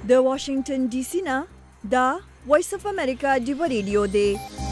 د واشنگټن ډي سي نه دا وایس اف امریکا ډیو ریډیو دی.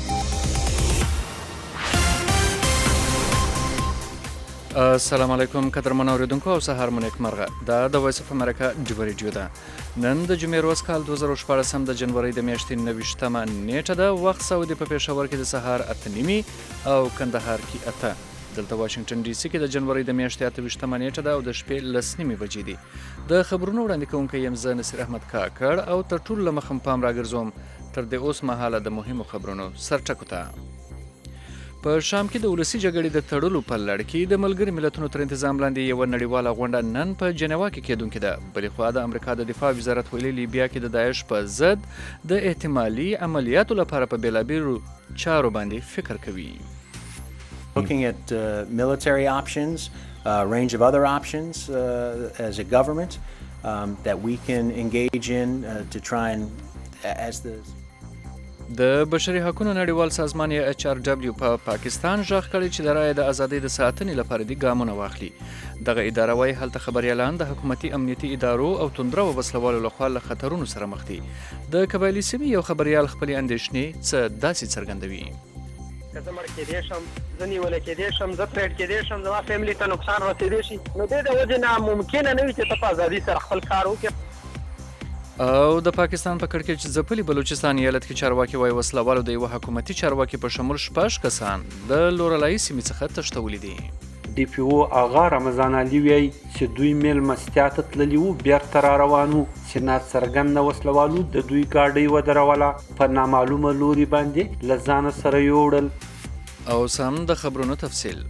السلام علیکم قدرمن اوریدونکو او سهار مو نیکمرغه. دا د وایس اف امریکا ډیو ریډیو ده. نن د جمعې ورځ کال 2014 د جنوري د میاشتې 29مه نیټه ده. وخت سعودي په پېښور کې د سهار 8:30 او کندهار کې 8. دلته واشنگټن ډي سي کې د جنوري د میاشتې 28مه نیټه ده او د شپې 10:30 بجې دي. د خبرونو وړاندې کوونکی یم زه نصیر احمد کاکړ او تر ټولو له مخه پام راګرځوم تر د اوس مهاله د مهمو خبرونو سرټکو ته. په شام کې د ولسي جګړې د تړلو په لړ کې د ملګري ملتونو تر انتظام لاندې یوه نړیواله غونډه نن په جنیوا کې کېدونکې ده. بلې خوا د امریکا د دفاع وزارت ویلي لیبیا کې د داعش په ضد د احتمالي عملیاتو لپاره په بېلابېلو چارو باندې فکر کوي. Looking at military options, a range of other options as a government that we can engage in to try and as the د بشري حقوقو نړیوال سازمان HRW په پاکستان ژغ کړی چې د رایې د ازادۍ د ساتنې لپاره دي ګامونه واخلي. دغه اداره وايي هلته خبریالان د حکومتي امنیتي ادارو او توندرو وسلوالو لخوا له خطرونو سره مخ دي. د قبایلي سیمې یو خبریال خپلې اندېښنې څه داسې څرګندوي. که زه مړ کېدی شم، زه نیولی کېدی شم، زه پرېډ کېدی شم، زما فیملي ته نقصان رسېدی شي، نو دې د وجې نه ممکنه نه وي چې ته په ازادي سره خپل کار وکړې. او د پاکستان په کړکېچ ځپلي بلوچستان ایالت کې چارواکي وایي وسلوالو د یوه حکومتي چارواکي په شمول 6 کسان د لورلایي سیمې څخه تښتولي دي. ډي پی او آغا رمضان علي وایي چې دوی میلمستیا ته تللي وو، بیرته را روان وو چې ناڅرګنده وسلوالو د دوی ګاډۍ ودروله، په نامعلومه لوري باندې له ځانه سره یوړل. او سم د خبرونو تفصیل.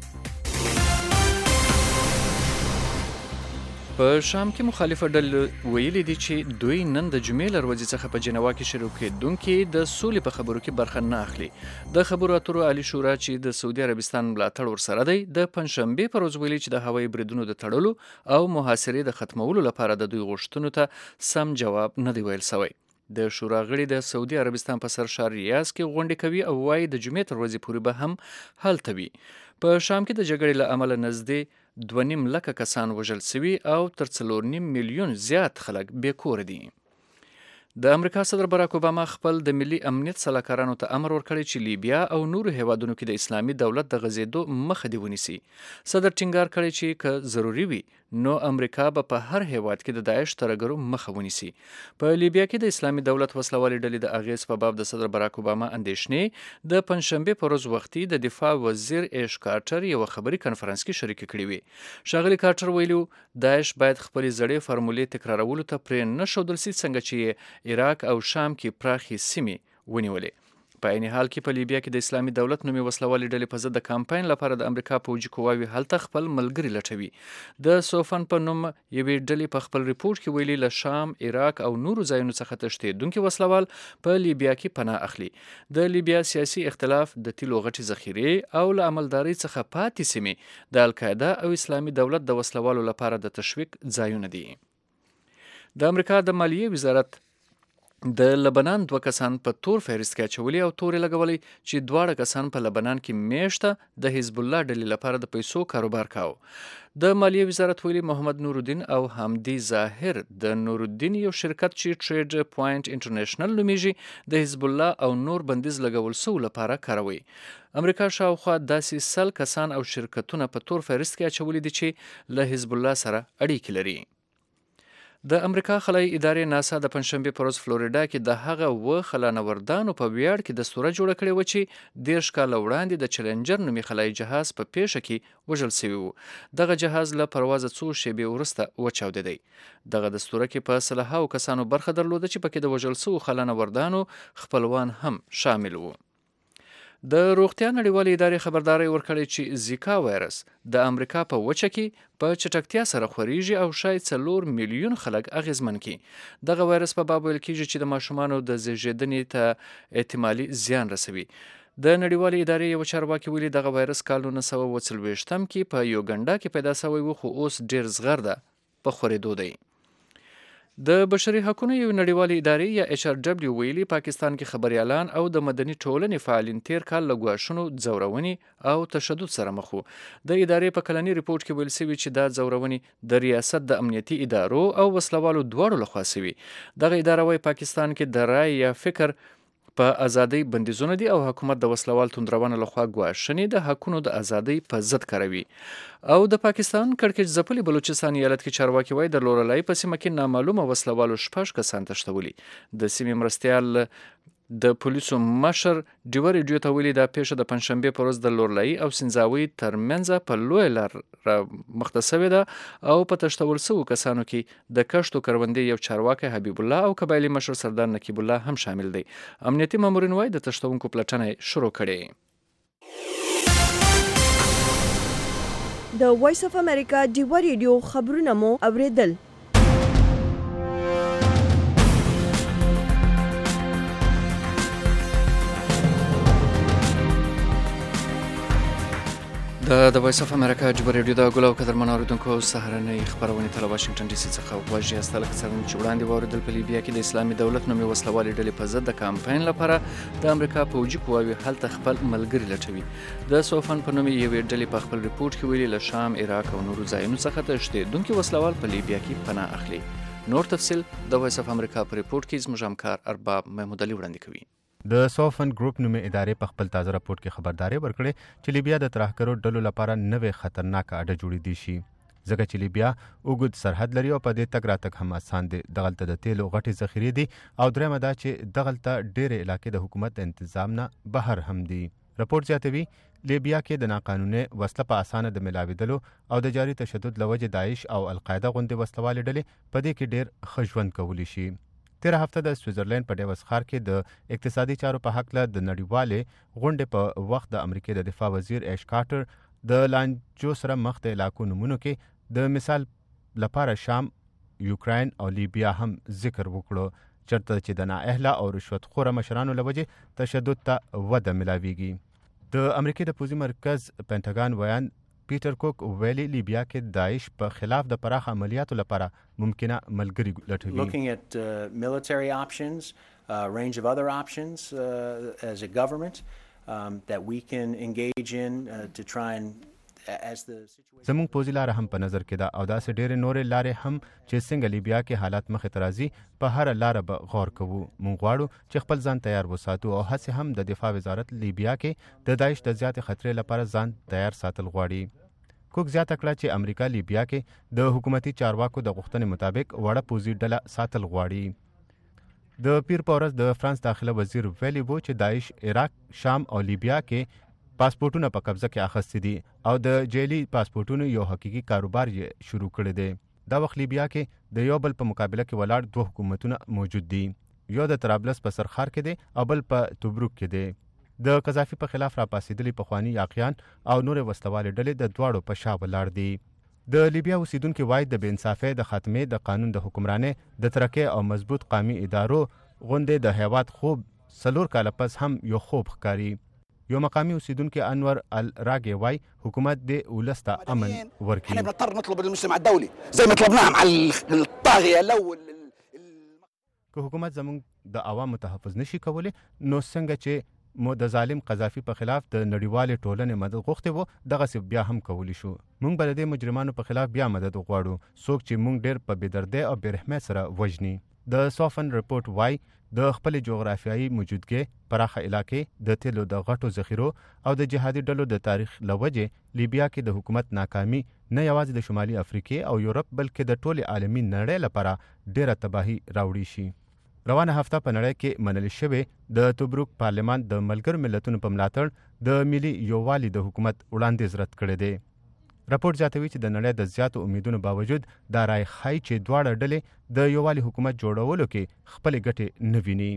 په شام کې مخالفه ډلې ویلي دي چې دوی نن د جمعې له ورځې څخه په جنیوا کې شروع کېدونکې د سولې په خبرو کې برخه نه اخلي. د خبرو اترو عالي شورا چې د سعودي عربستان ملاتړ ورسره دی د پنجشنبې په ورځ ویلي چې د هوایي بریدونو د تړلو او محاصرې د ختمولو لپاره د دوی غوښتنو ته سم جواب نه دی ویل سوی. د شورا غړي د سعودي عربستان په سرشار ریاض کې غونډې کوي او وايي د جمعې تر ورځې پورې به هم هلته وي. په شام کې د جګړې له امله نږدې 2.5 لکه کسان وژل شوي او تر 4.5 میلیون زیات خلک بې کوره دي. د امریکا صدر باراک اوباما خپل د ملي امنیت سلاکارانو ته امر ورکړی چې لیبیا او نورو هیوادونو کې د اسلامي دولت د غځېدو مخه دې ونیسي. صدر ټینګار کړی چې که ضروري وي نو امریکا به په هر هیواد کې د داعش ترګرو مخه ونیسي. په لیبیا کې د اسلامي دولت وسلوالې ډلې د اغیز په باب د صدر باراک اوباما اندېښنې د پنجشنبې په ورځ وختي د دفاع وزیر ایش کارټر یوه خبري کنفرانس کې شریکې کړې وې. ښاغلي کارټر ویلي داعش باید خپلې زړې فارمولې تکرارولو ته پرې نه ښودل سي څنګه چې عراق او شام کې پراخې سیمې ونیولې. په عین حال کې په لیبیا کې د اسلامي دولت نومي وسلوالې ډلې په ضد د کمپاین لپاره د امریکا پوځي قواوې هلته خپل ملګري لټوي. د سوفن په نوم یوې ډلې په خپل ریپورت کې ویلي له شام، عراق او نورو ځایونو څخه تښتېدونکي وسلوال په لیبیا کې پناه اخلي. د لیبیا سیاسي اختلاف، د تیلو غټې ذخیرې او له عملدارۍ څخه پاتې سیمې د القاعده او اسلامي دولت د وسلوالو لپاره د تشویق ځایونه دي. د امریکا د مالیې وزارت د لبنان 2 کسان په تور فهرست کې اچولي او تورې لګولي چې دواړه کسان په لبنان کې میاشته د حزب الله ډلې لپاره د پیسو کاروبار کاوه. د مالیې وزارت ویلي محمد نورالدین او حمدي ظاهر د نورالدین یو شرکت چې ټریډ پوینټ انټرنیشنل نومیږي د حزب الله او نور بندیز لګول سو لپاره کاروي. امریکا شاوخوا داسې 100 کسان او شرکتونه په تور فهرست کې اچولي دي چې له حزب الله سره اړیکې لري. د امریکا خلایي ادارې ناسا د پنجشنبې په ورځ فلوریډا کې د هغه خلانوردانو په ویاړ کې دستوره جوړه کړې وه چې 10 کاله وړاندې د چلنجر نومي خلایي جهاز په پیښه کې وژل شوي وو. دغه جهاز له پروازه څو شېبې وروسته وچاودېدی. دغه دستوره کې په 100 کسانو برخه درلوده چې پکې د وژل شوو خلانوردانو خپلوان هم شامل وو. د روغتیا نړیوالې ادارې خبرداری ورکړی چې زیکا وایرس د امریکا په وچه کې په چټکتیا سره خوريږي او شاید 4 میلیون خلک اغیزمن کړي. دغه وایرس په باب ویل کېږي چې د ماشومانو د زیږیدنې ته احتمالي زیان رسوي. د نړیوالې ادارې یو چارواکي ویلي دغه وایرس کال 1940 کې په یوګنډا کې پیدا شوی و خو اوس ډیر زغر ده په خورېدو دی. د بشري حقوقو یو نړیوالې ادارې یا HRW ویلي پاکستان کې خبريالان او د مدني ټولنې فعالین تیر کال له ګواښونو ځورونې او تشدد سره مخ وو. د ادارې په کلني ریپورت کې ویل شوی چې دا ځورونې د ریاست د امنیتي ادارو او وسلوالو دواړو لخوا شوي. دغه اداره وايي پاکستان کې د رای یا فکر په ازادۍ بندیزونه دي او حکومت د وسلوال توندرونه لخوا ګواښنې د حقونو د ازادۍ په ضد کاروي. او د پاکستان کړکېچ ځپلي بلوچستان ایالت کې چارواکي وایي د لورلای په سیمه کې نامعلومه وسلوالو 6 کسان تښتولي. د سیمې مرستیال د پولیسو مشر ډیور ریډیو ته ویلي دا پیښه د پنځشنبې په ورځ د لورلای او سنځاوي ترمنځ په لوی لار مختصوي ده او په تښتول شوو کسانو کې د کښتو کروندې یو چارواکي حبیب الله او قبایلی مشر سردار نقیب الله هم شامل دي. امنیتي مامورین وایي د تښتونکو پلټنه شروع کړې. د وایس اف امریکا ډیور ریډیو خبرونه مو اوریدل. د وایس اف امریکا ډیور ریډیو د ګلو قدرمن اوریدونکو سهارنۍ خبرونه تل واشنگټن ډي سي څخه واژې استل کسرن چې وړاندې واردل په لیبیا کې د اسلامي دولت نومي وسلوالي ډلې په ضد د کمپاین لپاره د امریکا پوځي قواوي هلته خپل ملګري لټوي. د سوفن په نومي یوې ډلې په خپل ریپورت کې ویلي له شام، عراق او نورو ځایونو څخه تښتېدونکي وسلوال په لیبیا کې پناه اخلي. نور تفصیل د وایس اف امریکا په ریپورت کې زموږ همکار ارباب محمود علي وړاندې کوي. د سوفن ګروپ نومي ادارې په خپل تازه راپورټ کې خبرداري ورکړې چې لیبیا د ترهګرو ډلو لپاره نوې خطرناکه اډه جوړېدی شي ځکه چې لیبیا اوږد سرحد لري او په دې تګ راتګ هم اسان دی. دغلته د تیلو غټې ذخیرې دي او درېیمه دا چې دغلته ډېرې علاقې د حکومت د انتظام نه بهر هم دي. راپورټ زیاتوي لیبیا کې د ناقانوني وسله په اسانه د ملاوېدلو او د جاري تشدد له وجې داعش او القاعده غوندې وسلوالې ډلې په دې کې ډېر ښه ژوند کولی شي. تیره هفته د سویټزرلینډ په ډیوس ښار کې د اقتصادي چارو په هکله د نړیوالې غونډې په وخت د امریکې د دفاع وزیر ایش کارټر د لانجو سره مخ د علاقو نومونو کې د مثال لپاره شام، یوکراین او لیبیا هم ذکر وکړو چرته چې د نااهله او رشوت خوره مشرانو له وجې تشدد ته وده ملاویږي. د امریکې د پوځي مرکز پینټاګان ویان پیټر کوک ویلي لیبیا کې داعش په خلاف د پراخ عملیاتو لپاره ممکنه ملګری لټوي. Looking at military options, a range of other options as a government that we can engage in to try and as the situation زموږ پوځي لاره هم په نظر کې ده او داسې ډېرې نورې لارې هم چې څنګه لیبیا کې حالات مخې ته راځي په هره لاره به غور کوو. موږ غواړو چې خپل ځان تیار وساتو او هسې هم د دفاع وزارت لیبیا کې د داعش د زیاتې خطرې لپاره ځان تیار ساتل غواړي. کوک زیاته کړه چې امریکا لیبیا کې د حکومتي چارواکو د غوښتنې مطابق وړه پوځي ډله ساتل غواړي. د پیر په ورځ د فرانس داخله وزیر ویلي وو چې داعش عراق، شام او لیبیا کې پاسپورټونه په قبضه کې اخیستي دي او د جعلي پاسپورټونو یو حقیقي کاروبار یې شروع کړی دی. دا وخت لیبیا کې د یو بل په مقابله کې ولاړ دوه حکومتونه موجود دي. یو د طرابلس په سرخار کې دی او بل په توبروک کې دی. د قذافي په خلاف راپاسېدلي پخواني یاقیان او نورې وسلوالې ډلې د دواړو په شا ولاړ دي. د لیبیا اوسیدونکي وایي د بې انصافۍ د خاتمې د قانون د حکمرانۍ د ترقۍ او مضبوط قومي ادارو غوندې د هیواد خوب 4 کاله پس هم یو خوب ښکاري. یو مقامي اوسیدونکي انور الراګي وایي حکومت د ولس ته امن ورکړي. احنا بنضطر نطلب المجتمع الدولي زي ما طلبناها مع الطاغيه الاول. که حکومت زموږ د عوامو تحفظ نشي کولی نو څنګه چې مو د ظالم قذافي په خلاف د نړیوالې ټولنې مدد غوښتې وو دغسې بیا هم کولی شو. موږ به د دې مجرمانو په خلاف بیا مدد وغواړو څوک چې موږ ډېر په بېدردۍ او بېرحمۍ سره وژني. د سوفن رپورټ وایي د خپل جغرافیایي موجودګۍ پراخه علاقې د تیلو د غټو ذخیرو او د جهادي ډلو د تاریخ له وجې لیبیا کې د حکومت ناکامي نه یوازې د شمالي افریقې او یورپ بلکې د ټولې عالمي نړۍ لپاره ډېره تباهي راوړي شي. روانه هفته په نړۍ کې منل شوې د توبروک پارلمان د ملګرو ملتونو په ملاتړ د ملي یووالي د حکومت وړاندیز رد کړی دی. راپورټ زیاتوي چې د نړۍ د زیاتو امیدونو باوجود دا رای ښایي چې دواړه ډلې د یووالي حکومت جوړولو کې خپلې ګټې نه ویني.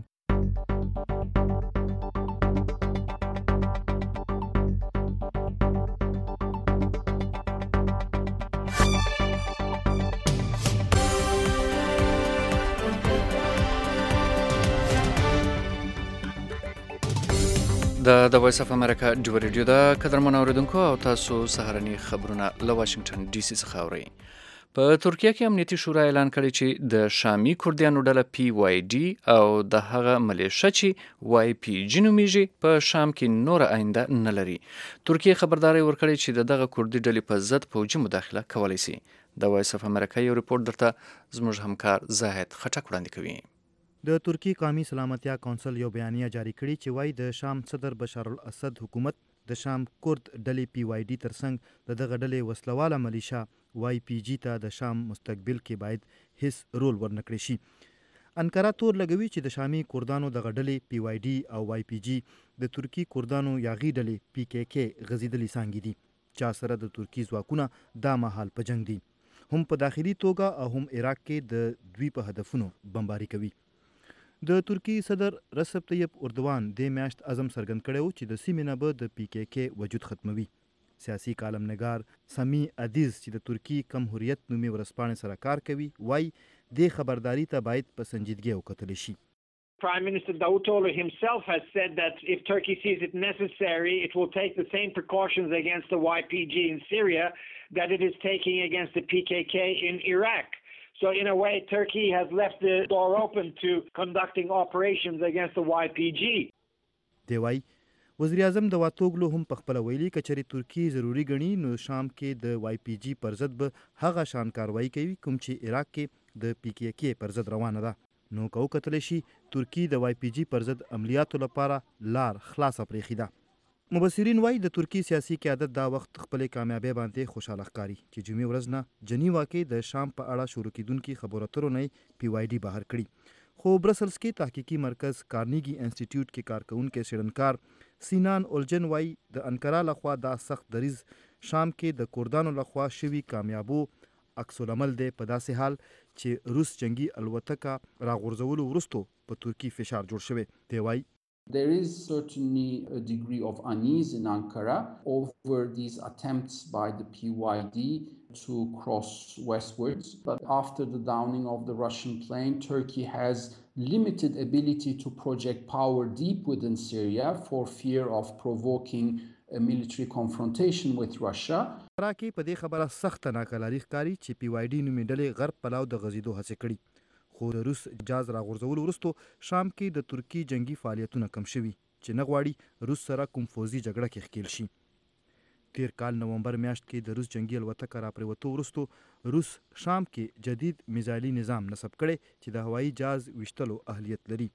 د وایس اف امریکا ډیور ریډیو د قدرمن اوریدونکو او تاسو سهارني خبرونه له واشنگټن ډي سي څخه اورئ. په ترکیه کې امنیتي شورا اعلان کړی چې د شامي کردیانو ډله PYD او د هغه ملیشه چې YPG نومیږي په شام کې نور آینده نه لري. ترکیه خبرداري ورکړې چې دغه کردي ډلې په ضد پوځي مداخله کولی شي. د وایس اف امریکا یو ریپورت درته زموږ همکار زاهد خټک وړاندې کوي. د ترکی قومي سلامتیا کونسل یو بیانیه جاری کړي چې وایي د شام صدر بشار الاسد حکومت د شام کرد ډلې PYD ترڅنګ د دغه ډلې وسلواله ملیشه YPG ته د شام مستقبل کې باید هیڅ رول ورنکړي شي. انقره تور لګوي چې د شامي کردانو دغه ډلې PYD او YPG د ترکی کردانو یاغي ډلې PKK غزیدلي څانګې دي چا سره د ترکی ځواکونه دا مهال په جنگ دي، هم په داخلي توګه او هم عراق کې د دوی په هدفونو بمباري کوي. د ترکی صدر رسب طیب اردوان د میاشت عزم څرګند کړی و چې د سیمې نه به د PKK وجود ختموي. سیاسي کالمنګار سمی عدیز چې د ترکی کم حریت نومي ورځپاڼې سره کار کوي وایي د خبرداري ته باید په سنجیدګۍ وکتل شي. Prime Minister Davutoglu himself has said that if Turkey sees it necessary, it will take the same precautions against the YPG in Syria that it is taking against the PKK in Iraq. So in a way, Turkey has left the door open to conducting operations against the YPG. دی وایي وزیر اعظم دواتوګلو هم په خپله ویلي که چېرې ترکي ضروري ګڼي نو شام کې د YPG پر ضد به هغه شان کاروایی کوي کوم چې عراق کې د PKK پر ضد روانه ده. نو که وکتلی شي ترکي د YPG پر ضد عملیاتو لپاره لار خلاصه پرېښې ده. مبصرین وایي د ترکي سیاسي قیادت دا وخت خپلې کامیابۍ باندې خوشحاله ښکاري چې جمعې ورځ نه جنیوا کې د شام په اړه شروع کیدونکي خبرو اترو نه PYD بهر کړي. خو برسلز کې تحقیقي مرکز کارنیګي انسټیټیوټ کې کارکونکي څېړنکار سینان اولجن وایي د انقره لخوا دا سخت دریز شام کې د کردانو لخوا شوي کامیابو عکس العمل دی په داسې حال چې روس جنگي الوتکه راغورځولو وروستو په ترکي فشار جوړ شوی. دی وایي There is certainly a degree of unease in Ankara over these attempts by the PYD to cross westwards. But after the downing of the Russian plane, Turkey has limited ability to project power deep within Syria for fear of provoking a military confrontation with Russia. راکې په دې خبره سخته ناکلاري ښکاري چې PYD نومي ډلې غرب پلاو د غزیدو هڅې کړي. خو د روس جاز راغورځولو وروستو شام کې د ترکي جنگي فعالیتونه کم شوي چې نه غواړي روس سره کوم فوزي جګړه کې ښکېل شي. تیر کال نومبر میاشت کې د روس جنگي الوتکه راپرېوتو وروستو روس شام کې جدید میزایلي نظام نصب کړی چې د هوایي جاز ویشتلو اهلیت لري.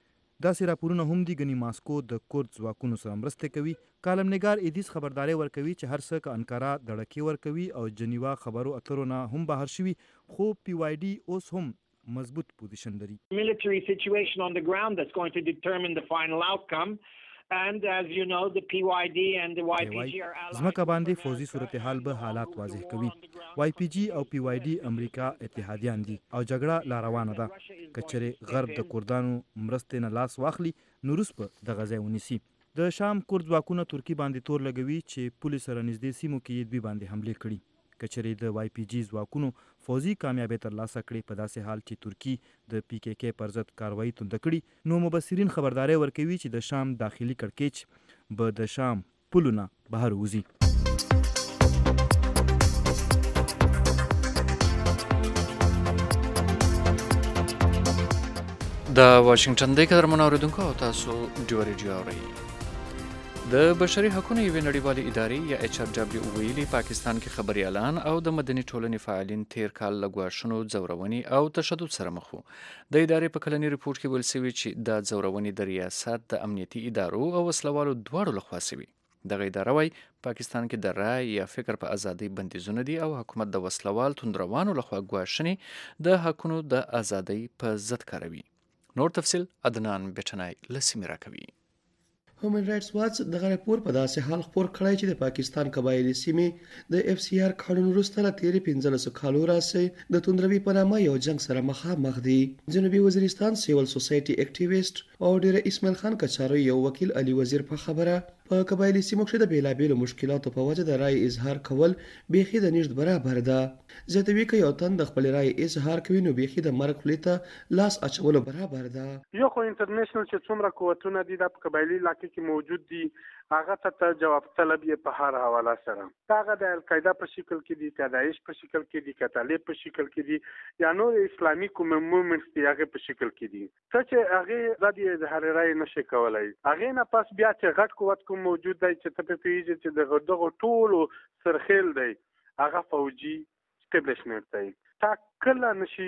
داسې راپورونه هم دي ګنې ماسکو د کورد ځواکونو سره مرستې کوي. کالمنګار ایدیس خبرداری ورکوي چې هر څه که انقره دړکې ورکوي او جنیوا خبرو اترو نه هم بهر شوي خو PYD اوس هم مضبوط پوزیشن لري. Military situation on the ground that's going to determine the final outcome. And as you know, the PYD and the YPG are allies. زمکه باندې فوزي صورتحال به حالات واضح کوي. YPG او PYD امریکا اتحادیان دي او جګړه لا روانه ده. که چېرې غرب د کردانو مرستې نه لاس واخلي نو روس به دغه ځای ونیسي. د شام کرد ځواکونه ترکي باندې تور لګوي چې پولې سره نږدې سیمو کې یې دوی باندې حملې کړي. که چېرې د YPG ځواکونو فوزي کامیابۍ ترلاسه کړي په داسې حال چې ترکي د PKK پر ضد کاروایی تنده کړي نو مبصرین خبرداری ورکوي چې د شام داخلي کړکېچ به د شام پولو نه بهر وځي. د واشنگټن د قدرمنو اوریدونکو او تاسو ډیو ریډیو اورئ. د بشري حقوقو یوې نړیوالې ادارې یا HRW ویلي پاکستان کې خبريالان او د مدني ټولنې فعالین تیر کال له ګواښونو، ځورونې او تشدد سره مخ وو. د ادارې په کلني ریپورت کې ویل شوي چې دا ځورونې د ریاست، د امنیتي ادارو او وسلوالو دواړو لخوا شوي. دغه اداره وايي پاکستان کې د رای یا فکر په ازادۍ بندیزونه دي او حکومت د وسلوال توندروانو لخوا ګواښنې د حقونو د ازادۍ په ضد کاروي. نور تفصیل عدنان بیٹنای لسیمی راکوي. هیومن رائټس واچ دغه راپور په داسې حال خپور کړی چې د پاکستان قبایلي سیمې د FCR قانون وروسته له تیرې 15 کالو راهیسې د توندروي په نامه یو جنګ سره مخامخ دي. جنوبي وزیرستان سیول سوسایټي اکټیویسټ او ډیر اسماعیل خان کچاروي یو وکیل علي وزیر په خبره په قبایلي سیمو کې د بیلابیلو مشکلاتو په وجه د رای اظهار کول بیخي د نشت برابر ده. زیاتوي که یو تن د خپل رای اظهار کوي نو بیخي د مرګ خولې ته لاس اچولو برابر ده. یو خو انټرنیشنل چې څومره قوتونه دي د قبایلي علاقې کې موجود دي هغه ته جواب طلب یې په هر حواله سره هغه د القاعده په شکل کې دي که داعش په شکل کې دي که طالب په شکل کې دي یا نور اسلامي کوم موومنټس دي هغه په شکل کې دي چې هغه د اظهار رای نشي کولای. هغه نه پس بیا چې غټ قوت کوم موجود دی چې ته په پیژې چې دغه ټولو سرخیل دی هغه فوجي اسټابلیشمنټ دی. تا کله نشي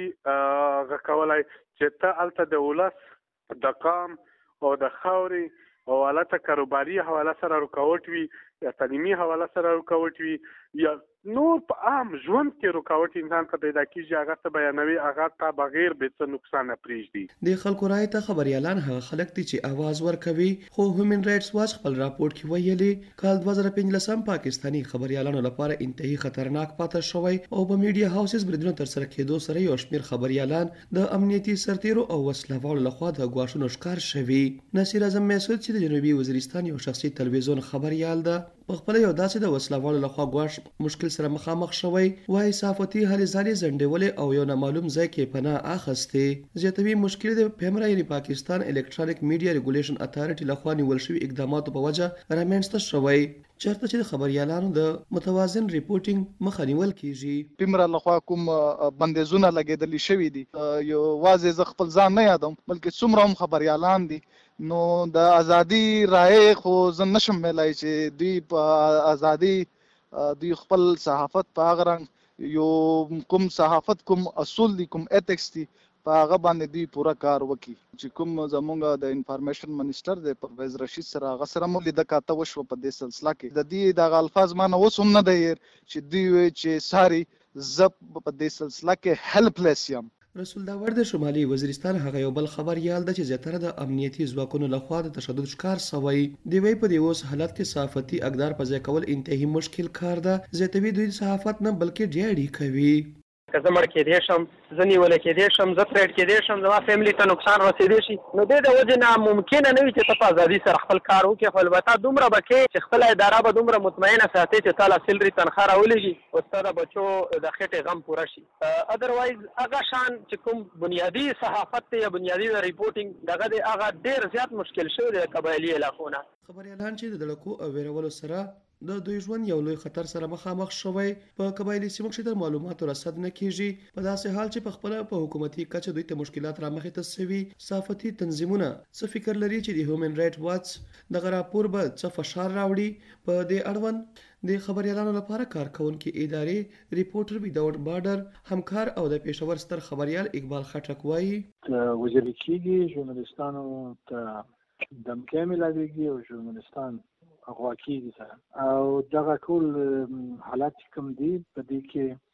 غکولای چې ته الته د ولس د قام او د خاورې او حالت کاروباري حواله سره رکاوټ وي یا تعلیمي حواله سره رکاوټ وي یا نور په عام ژوند کې رکاوټ انسان ته پیدا کیږي هغه ته بیانوي هغه ته بغیر به څه نقصان پرېږدي. د خلکو رای ته خبريالان هغه خلک دي چې आवाज ورکوي خو هیومن رائټس واچ خپل راپورټ کې ویلي کال 2015 پاکستاني خبريالانو لپاره انتهایی خطرناک پاتې شوی او په میډیا هاوسز بریدونو تر سره کېدو سره یو شمېر خبريالان د امنیتي سرتیرو او وسلوالو لخوا د غواښونو ښکار شوي. نصیر اعظم مسعود چې د جنوبي وزیرستان یو شخصي تلویزیون خبريال ده په خپل یو داسې د وسلوالو لخوا غواښ مشکل سره مخامخ شوی وای صحافتي هلې ځلې زنډولې او یو نامعلوم ځای کې پناه اخیستې. زیاتوي مشکل د پیمرا یعنی پاکستان الکترونیک میډیا ریګولیشن اتھارټي لخوا نیول شوی اقداماتو په وجه رامنځته شوی چېرته چې د خبريالانو د متوازن ریپورټینګ مخه نیول کیږي. پیمرا لخوا کوم بندیزونه لګیدلی شوي دي یو واځي ز خپل ځان نه یادم بلکې څومره هم خبريالان دي نو د ازادي رائے خو زه نشم ویلای چې دوی په ازادي دوی خپل صحافت په هغه رنګ یو کوم صحافت کوم اصول دي کوم ایتکس دي په هغه باندې دوی پوره کار وکړي چې کوم زمونږ د انفارمیشن منیسټر دی پرویز رشید سره هغه سره مو لیده کاته وشوه په دې سلسله کې د دې دغه الفاظ مانه اوس هم نه دی چې دوی وایي چې ساري زه په دې سلسله کې هیلپلیس یم. رسول داور د شمالي وزیرستان هغه یو بل خبريال ده چې زیاتره د امنیتي ځواکونو لخوا د تشدد ښکار شوی دی. وی په دې اوس حالت کې صحافتي اقدار په ځای کول انتهایی مشکل کار ده. زیاتوي دوی صحافت نه بلکې ډیری کوي. که زه مړ کېدی شم زه نیولی کېدی شم زه تریډ کېدی شم زما فیملي ته نقصان رسېدی شي نو دې د وجې نه ممکنه نه وي چې ته په ازادي سره خپل کار وکړې خو البته دومره به کې چې خپله اداره به دومره مطمئنه ساتې چې تا له سیلري تنخوا راولېږي او ستا د بچو د خېټې غم پوره شي. ادروایز هغه شان چې کوم بنیادي صحافت دی یا بنیادي د ریپورټینګ دغه دی هغه ډېر زیات مشکل شوی دی د قبایلي علاقو نه. خبريالان چې د دړکو او ویرولو سره د دوی ژوند یو لوی خطر سره مخامخ شوی په قبایلي سیمو کې تر معلوماتو رسد نه کیږي په داسې حال چې په خپل په حکومتي کچه دوی ته مشکلات را مخې ته سوي. صحافتي تنظیمونه څه فکر لري چې د هیومن رائټ واچ دغه راپور به څه فشار راوړي په دې اړوند د خبريالانو لپاره کارکونکي ادارې ریپورټر وداوټ بارډر همکار او د پېښور ستر خبريال اقبال خټک وایي وزیر کیږي ژورنالستانو ته دمکې ملاويږي او ژورنالستان غوا کیږي سره او دغه ټول حالات کوم دي په دې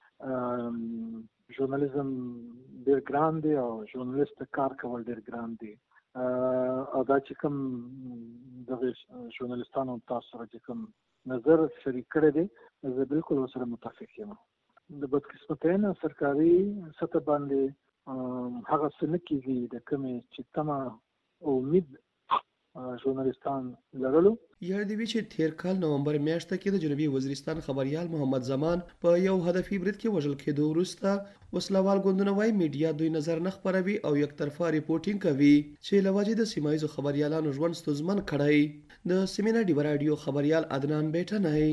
کې ژورنالیزم ډېر ګران دی او ژورنالیست کار کول ډېر ګران دي او دا چې کوم دغه ژورنالیستانو تاسو سره چې کوم نظر شریک کړی دی زه بالکل سره متفق یم. د بدقسمتۍ نه سرکاري سطح باندې هغه څه نه کیږي د کومې چې تمه امید ژورنالستان لرلو. یاد دی چې تیر کال نومبر میاشته کې د جنوبي وزیرستان خبريال محمد زمان په یو هدفي برید کې وژل کېدو وروسته وسلوال ګوندونه وايي میډیا دوی نظر نه خپروي او یک طرفه ریپورټینګ کوي چې لوجې د سیمایي خبريالانو ژوند ستونزمن کړی. د سیمینار ډیو رادیو خبريال عدنان بیٹنای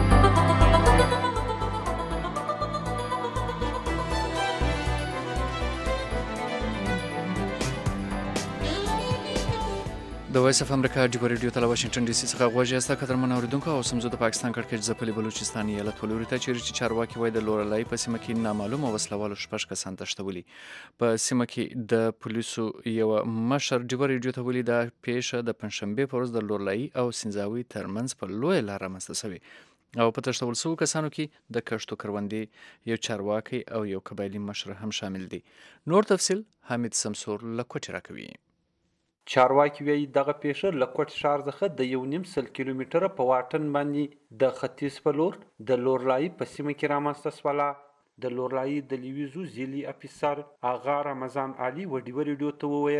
د وایس اف امریکا ډیو ریډیو ته له واشنگټن ډي سي څخه غوږ یاست قدرمن اوریدونکو او سمزو د پاکستان کړکېچ ځپلي بلوچستان ایالت ولوري ته چې چارواکي وایي د لورلای په سیمه کې نامعلومه وسلوالو شپږ کسان تښتولي. په سیمه کې د پولیسو یو مشر ډیو ریډیو ته ویلي دا پیښه د پنځشنبې په ورځ د لورلای او سنځاوي ترمنځ په لویه لاره رامنځته شوې او په تښتول شوو کسانو کې د کښتو کروندې یو چارواکي او یو قبایلي مشر هم شامل دي. نور تفصیل حمید سمسور له کوټې راکوي. چارواکي وایي دغه پیښه له کوټ ښار څخه د 1.5 کیلومتره په واټن باندې د ختیځ په لور د لورلای په سیمه کې رامنځته شوله. د لورلای د لیویزو ځیلي افیسر آغا رمضان علي و ډیو ریډیو ته وویل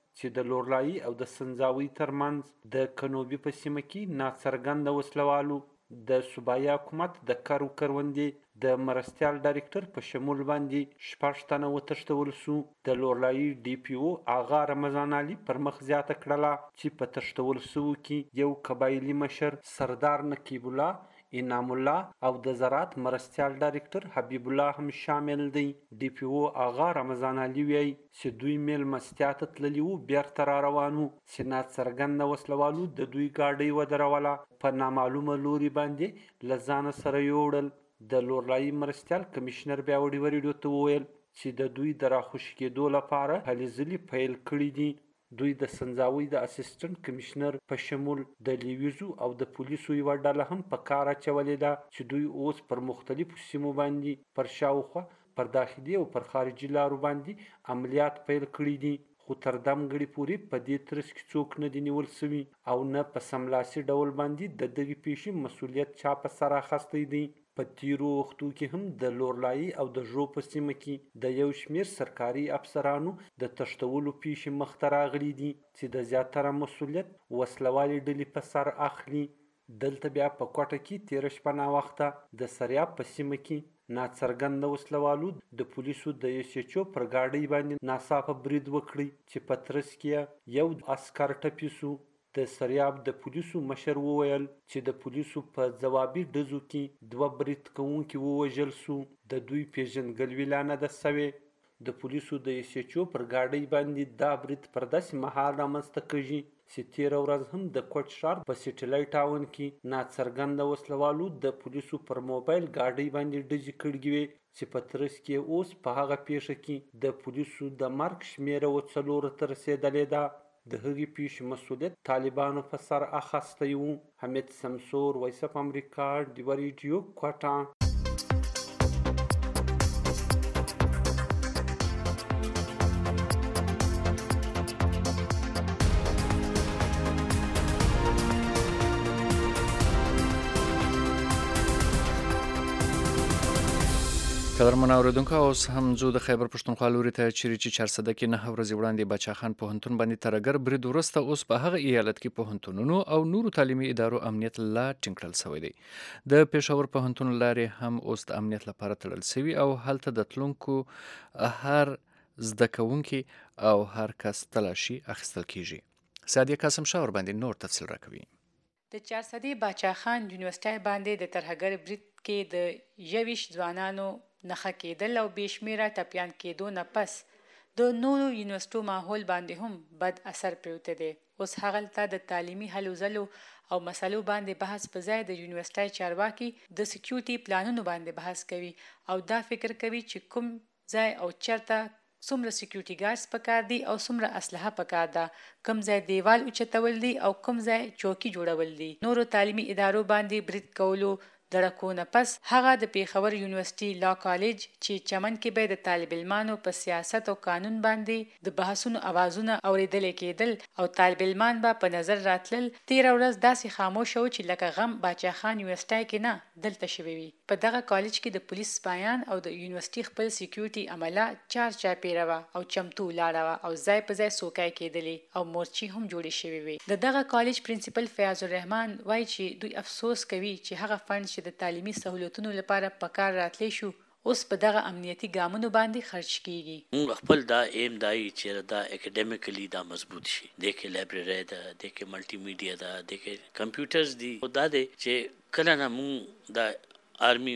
چې د لورلایي او د سنځاوۍ ترمنځ د کنوبي په سیمه کې ناڅرګنده وسلوالو د صوبایي حکومت د کروندې د مرستیال ډایرکټر په شمول باندې 6 تنه وتښتول سو. د لورلایي ډي پی او آغا رمضان علي پر مخ زیاته کړله چې په تښتول سوو کې یو قبایلي مشر سردار نقیب الله، انعام الله او د زراعت مرستیال ډایرکټر حبیب الله هم شامل دی. ډي پی او آغا رمضان علي وایي چې دوی میلمستیا ته تللي وو، بیرته را روان وو چې ناڅرګنده وسلوالو د دوی ګاډۍ ودروله، په نامعلومه لوري باندې له ځانه سره یوړل. د لورلایي مرستیال کمیشنر بیا وړي ریډیو ته وویل چې د دوی د راخوشي کېدو لپاره هلې ځلې پیل کړي دي. دوی د سنځاوۍ د اسسټنټ کمیشنر په شمول د لیویزو او د پولیسو یوه ډله هم په کار اچولې ده چې دوی اوس پر مختلفو سیمو باندې پر شاوخوا پر داخلي او پر خارجي لارو باندې عملیات پیل کړي دي. خو تر دمګړي پورې په دې ترڅ کې څوک نه دي نیول سوي او نه په سملاسي ډول باندې د دغې پیښې مسؤلیت چا په سر اخیستی دی. په تیرو وختو کې هم د لورلایي او د ژو په سیمه کې د یو شمیر سرکاري افسرانو د تښتولو پیښې مخته راغلي دي چې د زیاتره مسؤلیت وسلوالې ډلې په سر اخلي. دلته بیا په کوټه کې تیره شپه ناوخته د سریاب په سیمه کې ناڅرګنده وسلوالو د پولیسو د ایس ایچ او پر ګاډۍ باندې ناڅاپه برید وکړی چې په ترڅ کې یو عسکر ټپي سو. د سریاب د پولیسو مشر وویل چې د پولیسو په ځوابي ډزو کې 2 برید کوونکي ووژل سو. د دوی پیژندګلوي لا نه ده سوې. د پولیسو د ایس ایچ او پر ګاډۍ باندې دا برید پر داسې مهال رامنځته کیږي چې تیره ورځ هم د کوټ ښار په سیټلای ټاون کې ناڅرګنده وسلوالو د پولیسو پر موبایل ګاډۍ باندې ډزې کړې وې چې په ترڅ کې اوس په هغه پیښه کې د پولیسو د مرګ شمیره 4 ته رسېدلې ده. د هغې پیښې مسؤلیت طالبانو په سر اخیستی و. حمید سمسور، وایس اف امریکا، ډیوه ریډیو، کوټه. قدرمن اوریدونکو، اوس هم ځو د خیبر پښتونخوا لوري ته چیرې چې 400 کې 9 ورځې وړاندې باچاخان پوهنتون باندې ترګر برید وروسته اوس په هغه ایالت کې پوهنتونونو او نورو تعلیمي ادارو امنیت لا ټینګ کړل شوی دی. د پېښور پوهنتون لارې هم اوس د امنیت لپاره تړل شوي او هلته د تلونکو هر زده کوونکي او هر کس تلاشي اخیستل کیږي. سعدیه قاسم شاه ورباندې نور تفصیل راکوي. د 400 باچاخان یونیورسيټي باندې د ترهګر برید کې د 21 ځوانانو نخښه کېدل او بېشمیره ټپیان کېدو نه پس د نورو یونیورسيټو ماحول باندې هم بد اثر پروته دی. اوس هغلته د تعلیمي هلو ځلو او مسلو باندې بحث په ځای د یونیورسيټي چارواکي د سکیورټي پلانونو باندې بحث کوي او دا فکر کوي چې کوم ځای او چرته څومره سکیورټي ګارډز پکار دي او څومره اسلحه پکار ده، کوم ځای دیوال اوچتول دي او کوم ځای چوکي جوړول دي. نورو تعلیمي ادارو باندې برید کولو دړکونه پس هغه د پیښور یونیورسيټي لا کالج چې چمن کې به د طالب علمانو په سیاست او قانون باندې د بحثونو اوازونه اوریدل کېدل او طالب علمان به په نظر راتلل. تیر ورځ داسې خاموش و چې لکه غم باچاخان یونیورسيټي کې نه دلته شوی وي. په دغه کالج کې د پولیس سپایان او د یونیورسيټي خپل سکیورټي عمله چار پیروا او چمتو لاړه او ځای په ځای سوکای کېدلې او مورچی هم جوړې شوی وي. د دغه کالج پرنسپل فیاض الرحمن وایي چې دوی افسوس کوي چې هغه فند د تعلیمي سہولتونو لپاره پکار راتلی شو اوس په دغه امنیتي ګامونو باندې خرج کیږي. موږ خپل دا ایم دای چې دا اکیډمیکلی دا مضبوط شي، د کې لایبرری ده، د کې ملټي میډیا ده، د کې کمپیوټرز دي. او دا دی چې کله نه موږ دا آرمی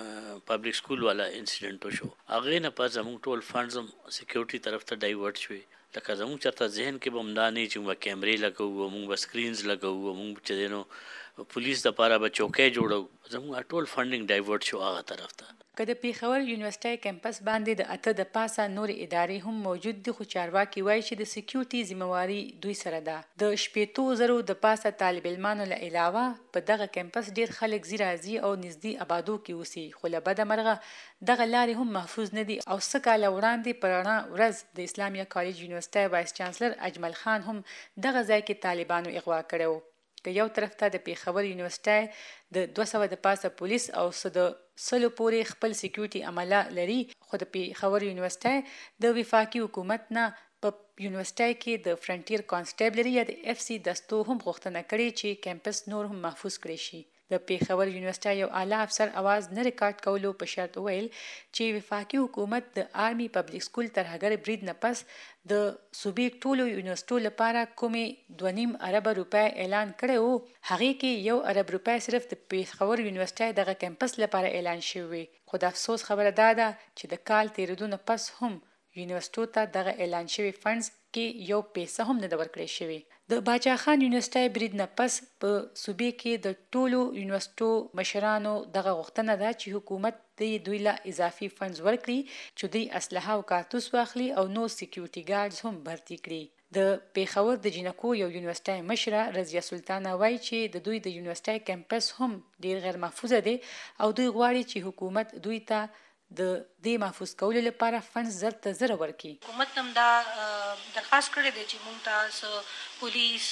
پبلک سکول والا انسیډنټ وشو، هغه نه پس موږ ټول فندز سکیورټي طرف ته ډایورټ شوي. لکه زموږ چرته ذهن کې به همدا نه چې موږ کیمرې لګوو، موږ به سکرینز لګوو، موږ چې نو پولیس د پاره به چوکۍ جوړو، زموږ ټول فنډینګ ډایورټ شو هغه طرف ته. که د پیښور یونیورسيټي کمپس باندې د اته د پاسه نور ادارې هم موجود دي، خو چارواکي وایي چې د سکیورټي ذمہواری دوی سره ده. د 15,000 د پاسه طالب علمانو له علاوه په دغه کمپس ډیر خلک زیرازي او نږدې آبادو کې اوسي، خو له بده مرغه دغه لارې هم محفوظ نه دي. او څه کاله وړاندې په رڼا ورځ د اسلامیه کالج یونیورسيټي وایس چانسلر اجمل خان هم دغه ځای کې طالبانو اغوا کړو. که یو طرف ته د پیښور یونیورسيټي د 200 د پاسه پولیس او د 100 پورې خپل سکیورټي عمله لري، خو د پیښور یونیورسيټي د وفاقي حکومت نه په یونیورسيټي کې د فرنټیر کانسټیبلري یا د اف سی دستو هم غوښتنه کړې چې کیمپس نور هم محفوظ کړي شي. د پیښور یونیورسيټي یو اعلی افسر اواز نه ریکارډ کولو په شرط ویل چې وفاقي حکومت د آرمي پبلک سکول ترهګر برید نه پس د صوبې ټولو یونیورسيټو لپاره کومې 2.5 ارب روپۍ اعلان کړی وو، هغې کې 1 ارب روپۍ صرف د پیښور یونیورسيټي دغه کیمپس لپاره اعلان شوی. خو د افسوس خبره دا ده چې د کال تیریدو نه پس هم یونیورسيټو ته دغه اعلان شوی فنډز کې یو پیسه هم نه ده ورکړی شوی. د باچا خان یونیورسيټي برید نه پس په صوبې کې د ټولو یونیورسيټو مشرانو دغه غوښتنه ده چې حکومت دوی له اضافي فنډز ورکړي چې دوی اسلحه او کارتوس واخلي او نو سکیورټي ګارډز هم بھرتي کړي. د پیښور د جنکو یو یونیورسيټي مشره رضیه سلطانه وایي چې د دوی د یونیورسيټي کیمپس هم ډیر غیر محفوظ دی او دوی غواړي چې حکومت دوی ته د دې محفوظ کولو لپاره فنډز زر ته زر ورکړي. حکومت هم دا درخواست کړی دی چې موږ ته پولیس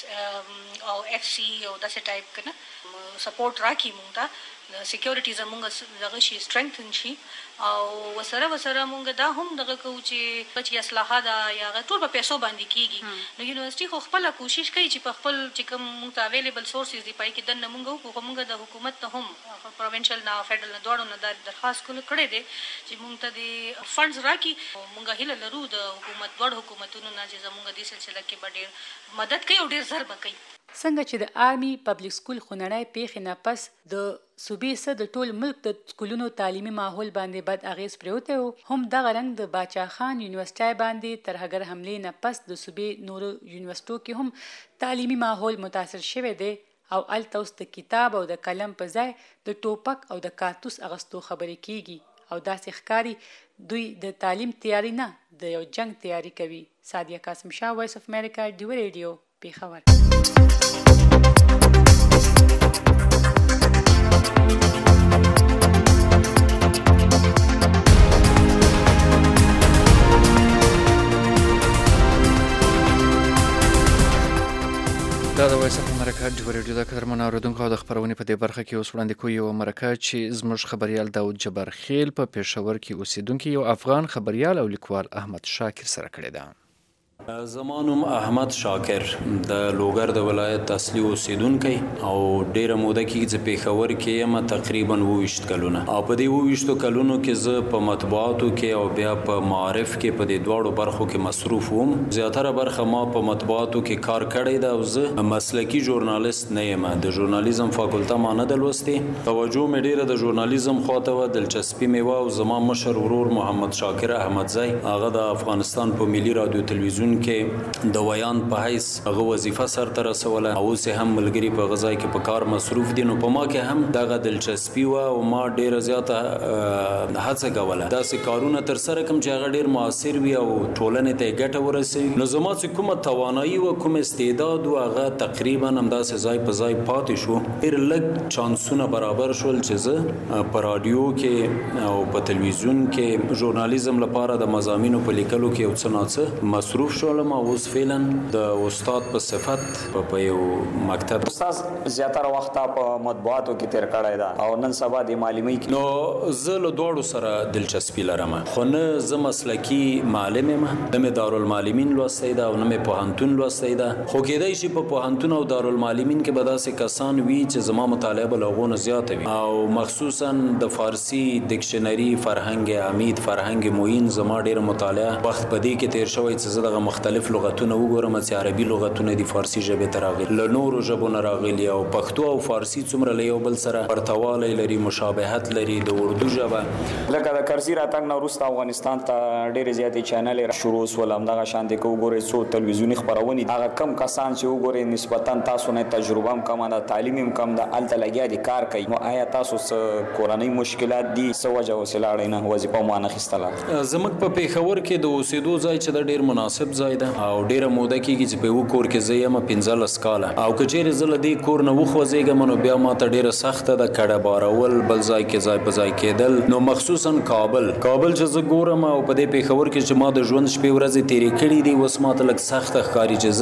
او اف سی او داسې ټایپ کنه سپورټ راکړي، موږ ته سکیورټي زموږ دغه شي سټرنګتن شي او وسره موږ دا هم دغه کوو چې اسلحه دا یا ټول په پیسو باندې کیږي. نو یونیورسيټي خو خپل کوشش کوي چې په خپل چې کوم موږ ته اویلیبل سورسز دی پای کې دنه موږ د حکومت ته هم پروینشل نه فدرال نه دواړو نه درخواست کړی دی چې موږ ته د فنډز راکړي. موږ هیله لرو د حکومت دوړ حکومتونو نه چې زموږ د سلسله کې به ډېر مدد کوي او ډېر زر به کوي. څنګه چې د آرمي پبلک سکول خونړۍ پیښې نه پس د صوبې سره د ټول ملک د سکولونو تعلیمي ماحول باندې بد اغیز پریوتی و، هم دغه رنګ د باچا خان یونیورسيټي باندې ترهګر حملې نه پس د صوبې نورو یونیورسيټو کې هم تعلیمي ماحول متاثر شوی دی او الته اوس د کتاب او د قلم په ځای د ټوپک او د کارتوس اغستو خبرې کیږي او داسې ښکاري دوی د تعلیم تیاری نه د یو جنگ تیاری کوي. سادیه قاسم شاه، وایس اف امریکا، ډیو ریډیو، پیښور. دا د وایس اف امریکا ډیو ریډیو د قدرمنو اوریدونکو او د خبرونې په دې برخه کې اوس وړاندې کوي یو مرکه چې زموږ خبريال داود جبار خیل په پېښور کې اوسیدونکي یو افغان خبريال او لیکوال احمد شاکر سره کړی ده. زمانم احمد شاکر د لوګر د ولایت اصلي اوسیدونکی او ډیره موده کې چې پیښور کې یم تقریبا 22 کلونه او په دې 22 کلونو کې زه په مطبوعاتو کې او بیا په معارف کې په دې دواړو برخو کې مصروف وم. زیاتره برخه ما په مطبوعاتو کې کار کړی دا او زه مسلکی ژورنالیست نه یم. د ژورنالیزم فاکولټه ما نه دلوستي، توجه مې ډیره د ژورنالیزم خواته و، دلچسپي مې و او زما مشر ورور محمد شاکر احمدزی هغه د افغانستان په ملي رادیو تلویزیون کې د ویان په حیث هغه وظیفه سرته رسوله او اوس هم ملګري په غذای کې په کار مصروف دي. نو په ما کې هم دغه دلچسپي و او ما ډیره زیاته هڅه کوله داسې کارونه تر سره کوم چې هغه ډیر موثر وي او ټولنې ته ګټه ورسوي. نو زما چې کومه توانایي و کوم استعداد و هغه تقریبا هم داسې ځای په ځای پاتې شو. ډیر لږ چانسونه برابر شول چې زه په رادیو کې او په تلویزیون کې ژورنالیزم لپاره د مضامینو په لیکلو کې یو څه ناڅه مصروف شولم. اوس فعلا د استاد په صفت په یو مکتب استاد زیاتره وخت په مطبوعاتو کې تیر کړی دا او نن سبا د معلمي نو زه له دوړو سره دلچسپي لرم، خو نه زه مسلکی معلم یم، نه مې دارالمعلمین لوستی ده او نه مې پوهنتون لوستی ده. خو کېدای شي په پوهنتون او دارالمعلمین کې به داسې کسان وي چې زما مطالعه به له هغو نه زیاته وي او مخصوصا د فارسي ډکشنري، فرهنګ عمید، فرهنګ معین زما ډېره مطالعه وخت په دې کې تیر شوی چې زه دغه مختلف لغتونه وګورم چې عربي لغتونه د فارسي ژبې ته راغلي، له نورو ژبو نه راغلي او پښتو او فارسي څومره له یو بل سره ورتهوالی لري، مشابهت لري د اردو ژبه. لکه د کرزي راتګ نه وروسته افغانستان ته ډېرې زیاتې چینلې شروع شول، همدغه شان دی که وګورئ څو تلویزیوني خپرونې هغه کم کسان چې وګورئ نسبتا تاسو نه تجربه هم کمه ده، تعلیم هم کم ده، هلته لګیا دي کار کوي. نو آیا تاسو څه کورنۍ مشکلات دي، څه وجه وسې لاړئ نه وظیفه مو وانخیستله؟ زموږ په پیښور کې د اوسېدو ځای چې دا ډېر مناسب ځای ده او ډیره موده کېږي چې په یو کور کې زه یم 15 کاله او که چیرې زه له دې کور نه وخوځېږم نو بیا ماته ډیره سخته ده کډه بارول، بل ځای کې ځای په ځای کېدل. نو مخصوصا کابل چې زه ګورم او په دې پیښور کې چې ما د ژوند شپې ورځې تېرې کړي دي اوس ماته لږ سخته ښکاري چې زه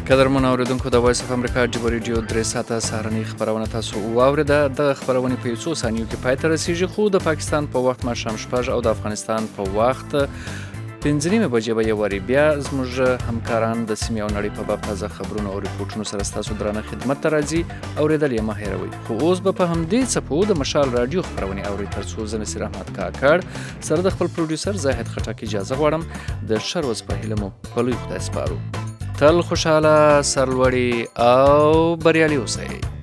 قدرمن اوریدونکو د وایس اف امریکا جبر ریډیو 3 ساعته سهارنۍ خبرونه تاسو واوریده. د خبرونې په 2 ثانیو کې پای ته رسیږي، خو د پاکستان په وخت ماښام 6 او د افغانستان په وخت 5 بجې به یو وری بیا زموږ همکاران د سیمې او نړۍ په باب تازه خبرونه او ریپورټونو سره ستاسو درانه خدمت ته راځي. اوریدل یې مه هېروئ. خو اوس به په همدې څپو د مشال رادیو خبرونې اورئ، تر څو زه نصیر احمد کاکړ سره د خپل پروډیوسر زاهد خټک اجازه غواړم د ښه ورځ په هیله مو په لوی خدای سپارو. تل خوشحاله، سرلوړي او بریالي اوسئ.